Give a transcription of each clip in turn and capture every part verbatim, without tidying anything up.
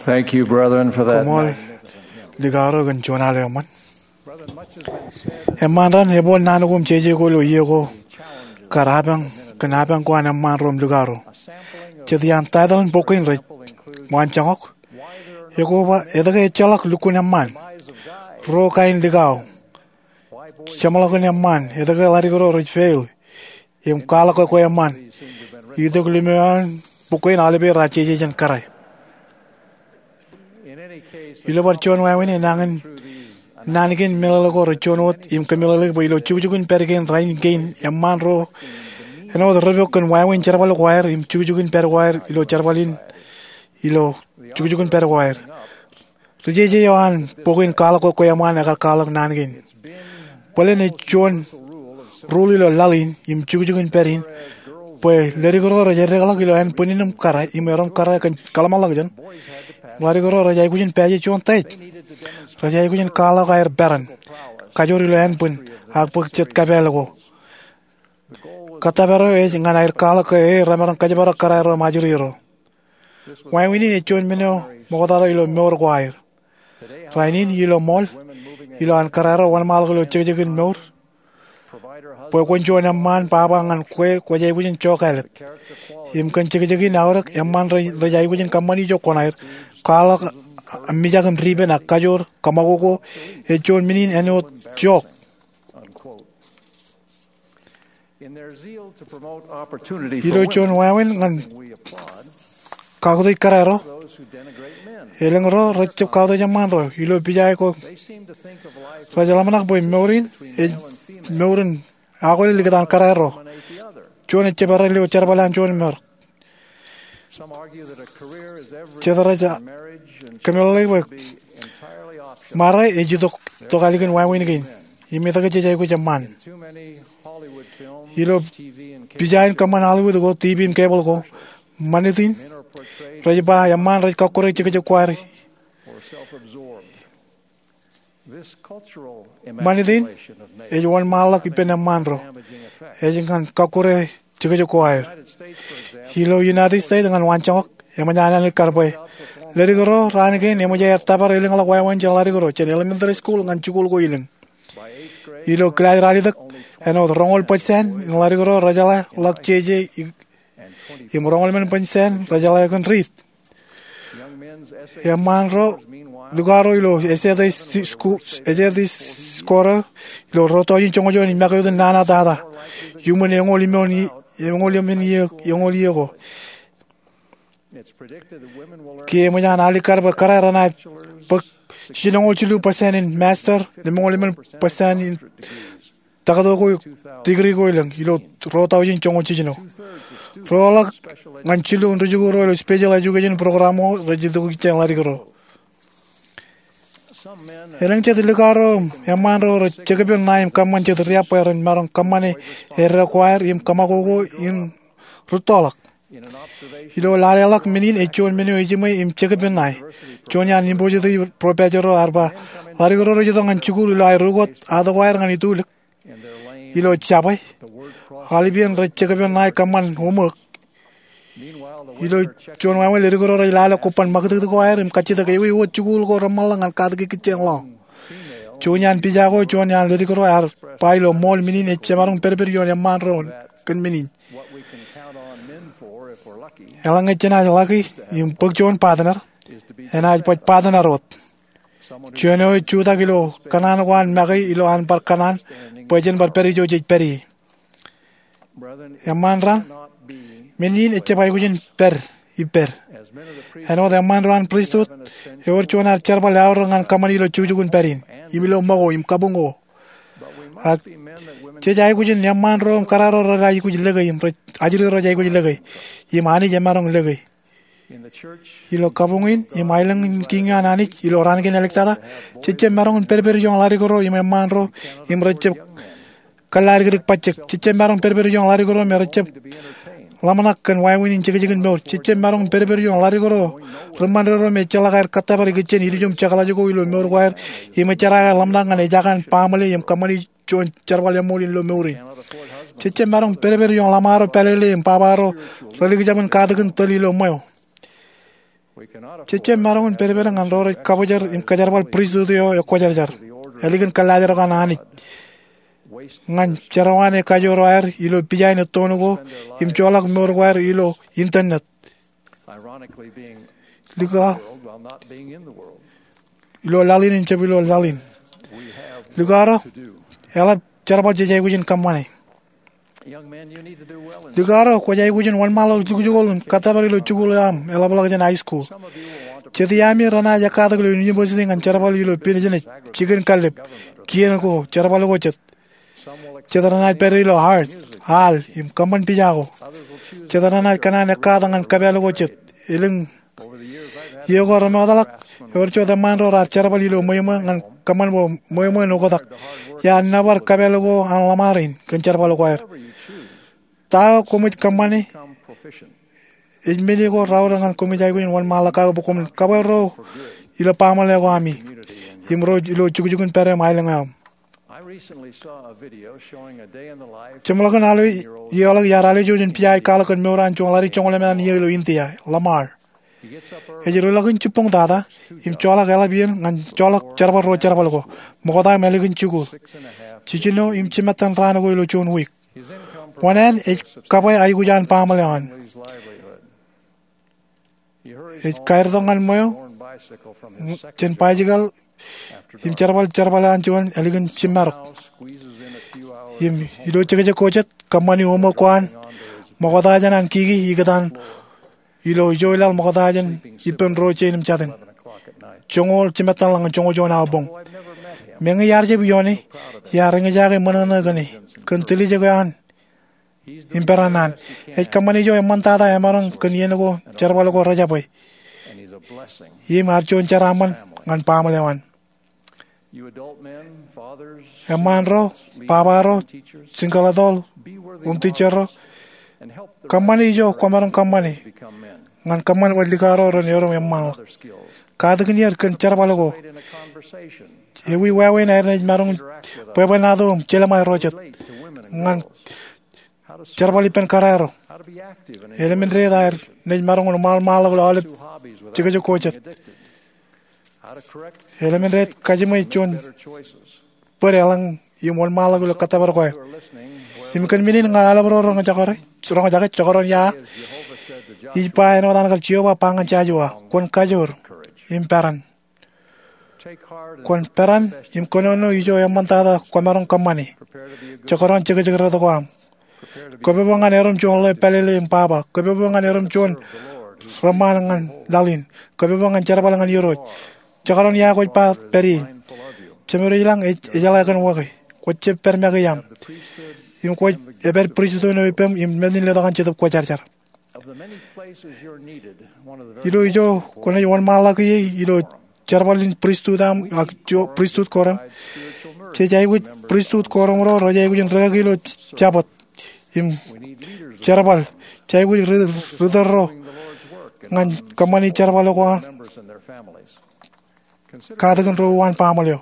Thank you, brethren, for that. Komol ligaro gan chona le man. Eman ran hebon nanugum cheje ko lo yego karabang kanabang ko anam man rom ligaro. Chedian tadal bokin re man changok. Yego ba edage chalak lukun man. Ro kain ligao. Chamalakun man edage larigoro re fail. Yem kala ko ko man. Idog limean bokin alebe racheje jan karai. Ilo barchon wa wini nangan nanigin milalago rachonot im kamilalag bo ilo chugjugun pergen rain gain yamman ro eno the revokon wa win charbal wire im chugjugun per wire ilo charbalin ilo chugjugun per wire tujeje yawan pogin kala ko koyaman agar kala nanigin polen chon rule ilo lalin im chugjugun perin pues lerigoro rajerregala kilo en puninum kara imerom kara kan kalamalag jan Larigoro rajai kujin peje chon tait. Rajai kujin kala kair beran. Kajori lo en pun ak puk chet kabelgo. Kata bero e ngan air kala ke e ramaran kajabara karairo majuriro. Wai wini e chon meno mogodaro ilo meur kwair. Rainin ilo mol ilo an karairo wan mal lo chejegin meur. Po kon chon amman papa ngan kwe kwajai kujin chokalet. Im kan chejegin aurak amman rajai kujin kamani jo konair. Kala mijagam riben akajor kamagogo echon minin eno jok. Ilo chon wawen ngan kagdo kararo. Eleng ro rachep kagdo jaman ro ilo bijay ko. Rajalamak boy meurin e meurin agol ligadan kararo. Chon echebara leo charbalan chon mer. Chedaraja kamilai wa marai ejidok to kalikin wa win again imita ke jai ko jaman ilo bijain kaman Hollywood go T V in cable go manitin rajba yaman raj ka kore chike kwar manitin ejwan malak ipen manro ejingan ka kore chike kwar Hilo United States dengan wancok yang menyanan karboy. Larigoro ranigin yang menjadi tabar iling ala wawan jeng larigoro. Chen elementary school dengan cukul go iling. Hilo kelai ralidak. Eno rongol persen larigoro rajala lak ceje. Yang rongol men persen rajala yakun rit. Yang manro lugaro ilo ese de school ese de skora ilo roto yin chongo jo ni makayo den nana tada. Human yang oli moni yang oli meni yang oli yo. Ki mo yan ali kar ba karara na pag sinong chulu percent in master de mo oli men percent in tagado ko degree ko lang ilo rota yin chongo chino. Rola ngan chilu unrujugo ro special education programo rejido ko chang lari ko. Erang chet ligaro yamanro chegeben naim kaman chet ria peren marong kamane er require im kamagogo in rutolak ilo lalelak minin echon menu ejime im chegeben nai chonya nimboje the propagero arba larigoro jodongan chugul lai rugot adawire ngani tul ilo chapai halibian re chegeben nai kaman homework ilo chon wa le rigoro rai lala kopan magdu ko air im kachita ke wi wo chugul ko ramal ngan kad ke kicheng lo chonyan pija ko chonyan le rigoro ar pailo mol minin e chamarong perper yon yaman ron ken minin elang echena lagi im pokchon partner enaj pot partner rot chono chuda kilo kanan wan magai ilo an par kanan pojen bar peri jo jej peri yaman ran Menin echapai kujin per iper. Eno the man ran priesthood. Ever chona charbal aurangan kamani lo chujugun perin. Imilo mago im kabungo. At chejai kujin yaman rom kararo rai kujin legay im ajiri rajai kujin legay. Imani jamarong legay. Ilo kabungin imailang kinga nani ilo rangen elektada. Cheche marong perper yong lari goro im yaman ro im recep kalari gerik pacek. Cheche marong perper yong lari goro me recep Lamanak kan wai winin cek cekin meur cecem marong perper yong lari goro remandero me chala gair kata bari kecen ilijum cakala jogo ilo meur gair ime cara lamna ngane jakan pamale yam kamani chon charbal yam molin lo meuri cecem marong perper yong lamaro pelele im pabaro rali jaman kadagan toli lo mayo Chiche marangun peribere ngan rore kabajar im kajarwal priesthood yo yo kajarjar. Eligen kalajar kan ani. Ngan charawane kajor wire ilo pijay na tonugo im cholak mor wire ilo internet. Liga ilo lalin in chabilo lalin. Ligara ela charabal jajay gujin kamane. Ligara ko jay gujin wan malo jugujugol katabari lo jugulam ela balagan high school. Chediyami rana jakada lo university ngan charabal ilo pinjene chicken kalip kien ko charabal go chet. Chedana peri lo hard hal im kaman pijago. Chedana kana nakada ngan kabelo go chet. Iling yego ramadalak yorcho da manro ra charabal ilo moyma ngan kaman bo moymo no godak. Ya nabar kabelo go an lamarin kan charabal go air. Ta komit kamane ijmeli go rawrangan komit ay gun wan malaka bo kom kabaro ila pamale go ami imro ilo chugujugun pere mailangam chemlagan ali yola yarale jojin piai kalakan moran chonglari chongle man yelo intia lamar ejiro lagun chupong dada im chola gala bien ngan chola charba ro charba go mogoda meligin chugu chichino im chimatan rana go ilo chon week Wanan is kabay ay gujan pamalayan. Is kairtongan mo chen pajigal im charbal charbalan chuan elegant chimar. Im ilo cheke kochet kamani homo kwan mogodajan an kigi igatan ilo joilal mogodajan ipen roche im chaten. Chongol chimatan lang chongol jona bong. Mengi yarje biyoni yaringe jage manana gani kentili jagan. Imperanan, et kamani jo emantada emarang kenieno charbalo go raja boy. Ye marchon charaman ngan pamalewan. Emanro, pabaro, singaladol, un teachero. Kamani jo kamarang kamani. Ngan kaman wadligaro ron yoro emal. Kadagnier kan charbalo go. Ewi wawe na ernaj marang pebanado chelama rojet. Ngan Charbali pen carrero. Elementary there, nej marong mal mal olip chigajo kochet. Elementary kajimay chon perelang yung mal mal katabar ko. Im kan minin ngala bro rong jakore, rong jaket jakoron ya. Ipa eno dan kal chiwa pangan chajwa, kon kajor imperan. Kon peran im konono ijo yamantada komarong kamani. Jakoron chigajo to ko. Kobe bangan erum chon le pelele impaba. Kobe bangan erum chon ramangan dalin. Kobe bangan charabalangan yoro. Chakaron ya ko pa peri. Chemero ilang ejala kan wagi. Ko che permega yam. Im ko eber pristo no ipem im medin le dagan chetop ko charchar. Ilo ijo kone yon malaki ilo charabalin pristo dam jo pristo koram. Che jai wit pristo koram ro rajai gun ragi lo chabat. Im charbal chai gu rudaro ngan kamani charbal ko kadagan ro wan pamalyo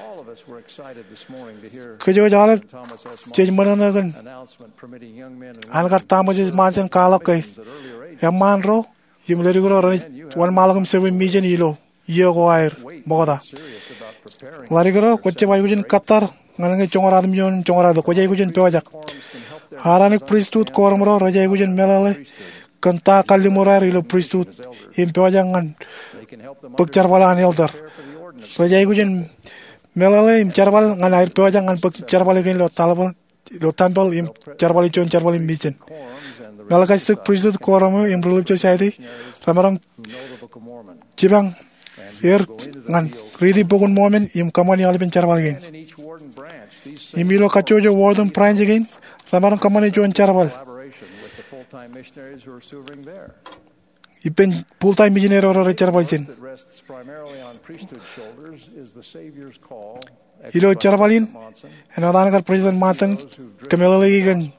kejo jale chej manana gan angar tamaje mansen kala kai yaman ro yim leri ro ran wan malagam seven million ilo yo go air mogoda lari ro koche bay gujin qatar ngan chongora dum yon chongora do koje gujin pewajak Haranik priesthood kormro raja gujen melale kanta kalimurar ilo priesthood impewajangan pekcar balan elder raja gujen melale im charbal ngan air pewajangan pekcar balikin lo talabal lo tampal im charbal ichon charbal im bichen melakas priesthood kormo im religious society ramarang cibang er ngan ridi bogun momen im kamani alipin charbal gen imilo kachojo warden branch again Lamarang kamani join charbal. Ipen full-time missionary or charbal chin. Ilo charbalin, and Adanagar President Martin, Camilla Ligan.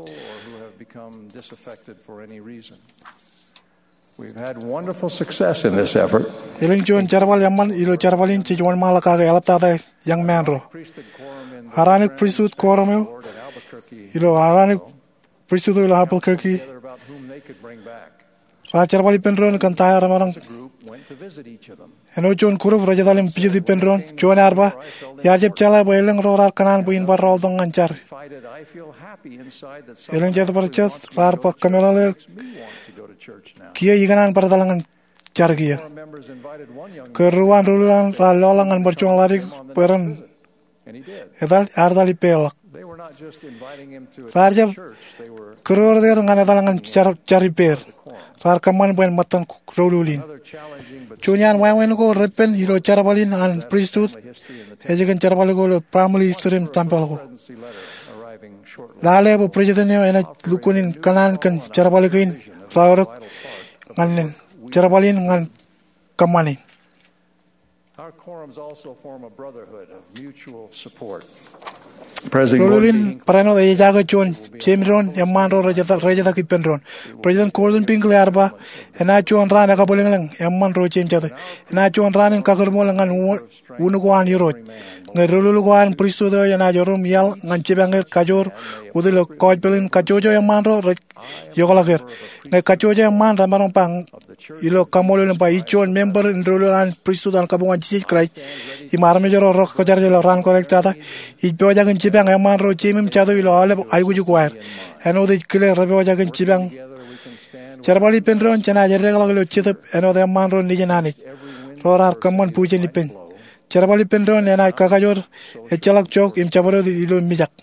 We've had wonderful success in this effort. Iling join charbal yaman, ilo charbalin chijuan malaka alaptada young man ro. Haranik priesthood quorum. Ilo Aranic priesthood ilo Albuquerque. Ra charabali penron kan ta ramarang The group went to visit each of them. eno chon kurup rajadalim pijidi penron chon arba yarjep chala boeleng rorar kanan buin barrol dong anchar Confided, I feel happy inside that eleng someone jat actually barchat wants me to rar go pa to church. kamelale Makes me want to go to church now. kia iganan pardalangan char kia Forum members invited one young man keruan rululan ra lolangan barchong lari peran and he did. edal ardali pelak They were not just inviting him to Rajab attend church, they were kerur der ngan edalangan char chari per rar kaman buen matan rululin another challenging but chunyan wawen ko repen hilo charabalin an priesthood history in the ejigen charabali ko family stream tampal ko presidency letter arriving shortly. lale bo president ena lukunin kanan kan charabali kain rawrak ngan charabalin ngan kamani Our quorums also form a brotherhood of mutual support. President rululin parano de jaga chon chemron yamman ro rajata rajata ki penron president Gordon Pinkle arba ena chon rana ka bolengang yamman ro chem chata ena chon rana ka kermo langan unu ko an yoro ngai rulul ko an priesthood ena jorum yal ngan chebang kajor udilo koj pelin kajojo yamman ro yogalager ngai kajojo yamman ramarong pang ilo kamolo lempa ichon member rulul an priesthood an kabungan chichi krai imarme joro ro ko jar jelo ran kolektata ibo jagan chibang yamman ro chimim chado ilo ale aygu ju kwaer eno de kile rebe jagan chibang charbali penron chana jere galaglo chitap eno de yamman ro nijenani ro rar kamon pujen lipen charbali penron ena kakajor echalak chok im chabaro ilo mijak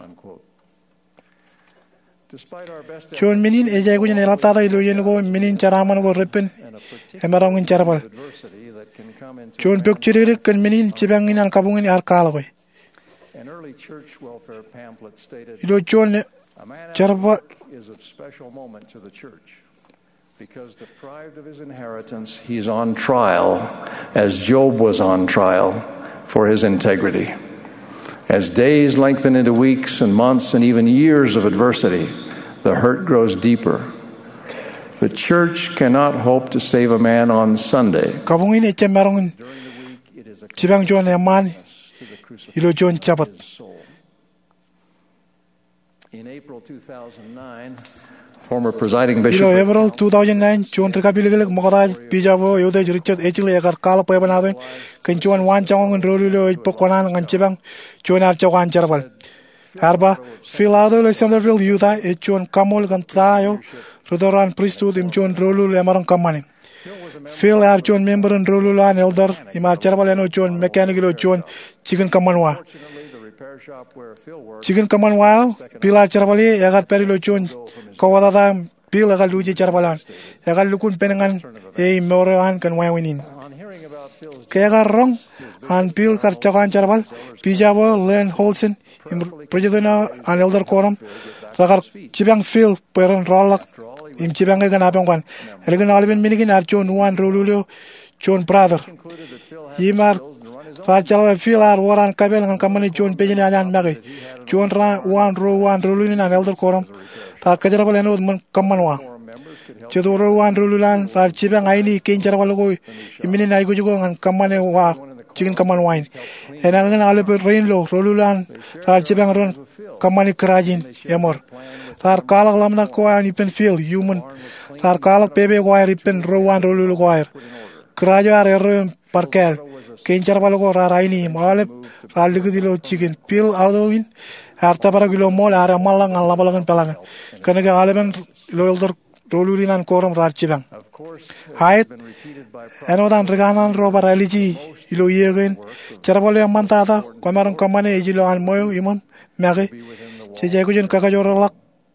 Despite our best chon minin ejay gu jene laptada ilo yen go minin charaman go repen emarong in charbal adversity that can come into chon pek chirire kan minin chibang inan kabungin ar kalagoy an early church welfare pamphlet stated, ilo chon a man charba is of special moment to the church because deprived of his inheritance, he's on trial as Job was on trial for his integrity. As days lengthen into weeks and months and even years of adversity, the hurt grows deeper. The church cannot hope to save a man on Sunday. kabungin echemarong During the week, it is a chibang chon yamman to the crucifixion ilo chon chabat of his soul. In April two thousand nine, former presiding bishop ilo April two thousand nine chon trikabilegek mogadaj pijabo yode richard echile agar kala poy banado kan chon wan chong rolulo pokonan ngan chibang chon ar chwan charbal arba filado le Centerville yuda echon kamol kan tayo rodoran priesthood im chon rolulo emarong kamani Phil ar chon member en rolulo an elder imar charbal eno chon mechanic lo chon chicken kamanwa Fortunately, the repair shop where Phil worked chicken kamanwa pilar charbali agar perilo chon kawadada pil agar luji charbalan agar lukun penengan e moran kan wawinin on hearing about Phil's kaya rong han pil kar chakan charbal pijabo len holsen im presidena an elder quorum ragar chibang Phil peren rolak im chibang ga napang kwan elegan alben minigin archon wan rolulio chon brother concluded that Phil had yimar skills to run his own Rachel feel ar waran kabel ngan kamani chon pejini ajan magi chon ra wan ro wan rolulin an elder quorum ta kajarabal eno man kamanwa forum members could help chedoro wan rululan tar chibang aini ken charabal go imini nai go jugo ngan kamane wa chicken kaman wine ena ngan ale pe rain lo rululan tar chibang ron kamani krajin emor tar kalak lamna ko ani pen feel human tar kalak pebe go ai pen ro wan rolul go ai krajo ar er parkel ken charabal go ra raini male ral digilo chicken pil awdowin harta para gilo mol ara malang ala balangan palangan kanaga aleben lo elder rolulinan koram rar chibang Of course, it Hayat has been repeated by enodan reganan roba religi ilo yegen charabole mantata komaron kamane ejilo an moyo imam mage che jegujen kakajoralak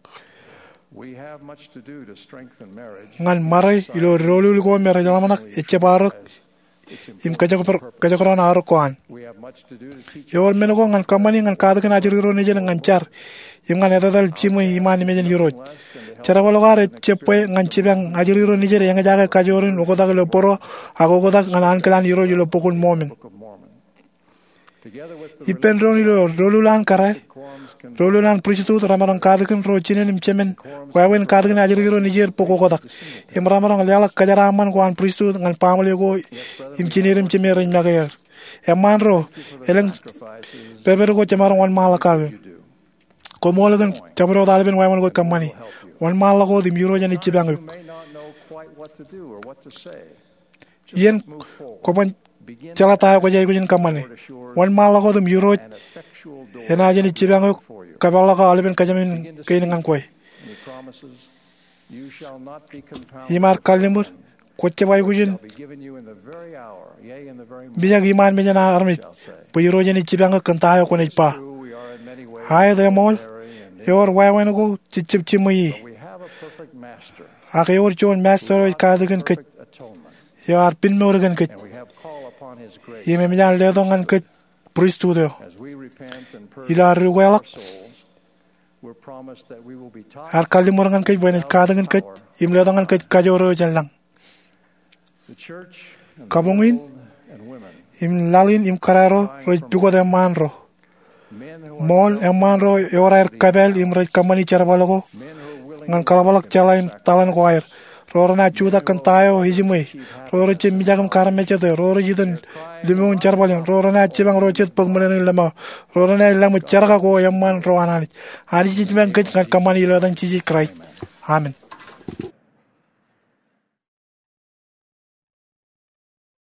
we have much to do to strengthen marriage. ngan marai ilo rolul go mere jalamanak eche barak im kajak per kajakran ar koan We have much to do to teach yol menugo ngan kamani ngan kaad kana jiriro nejen ngan char im ngan edadal chimu imani mejen yuroj charabalo gare chepe ngan chibang ajiriro nejer yang jaga kajorin ugodak lo poro agogodak ngan an klan yuroj lo pokul momen Book of Mormon. Together with the ipen ilo rolulan karai quorums can rolulan priesthood ramarang kaadkin rochinen im chemen wawen kaadkin ajiriro nejer pokogodak im ramarang lala kajaraman ko an priesthood ngan pamle go im chinirim chemerin magayer eman ro eleng sacrifices Peper go chamarong wan malakawe. Komolagan chamaro dalben wayan go kamani. Wan malago di muro jani chibang. may not know quite yen ko ban chala tayo ko jay ko jin kamane wan mala ko dum yuro ena jeni chibang ka bala ka alben ka jamin kain ngan koy yimar kalimur ko cebay ko jin bijag iman me jana armi po yuro jeni chibang kan tayo ko ne pa hay de mol yor way wen go chichip chimui ake yor chon master ka de kan ke yor pin mo gan ke yeme mi jan le dongan ke pristudo ila ruwelak har kali morangan ke bene ka dengan ke im le dongan ke ka joro jalang kabungin im lalin im kararo roj bigo de manro mol e manro yorair kabel im roj kamani charbalago ngan kalabalak chalain talan ko air rorana chuda kan tayo hijimui roro che mijagam karame che de roro jidan limun charbalin rorana chibang rochet pagmanen lama rorana lam charga go yamman roanani ani chibang kech kan kamani ladan chiji krai amen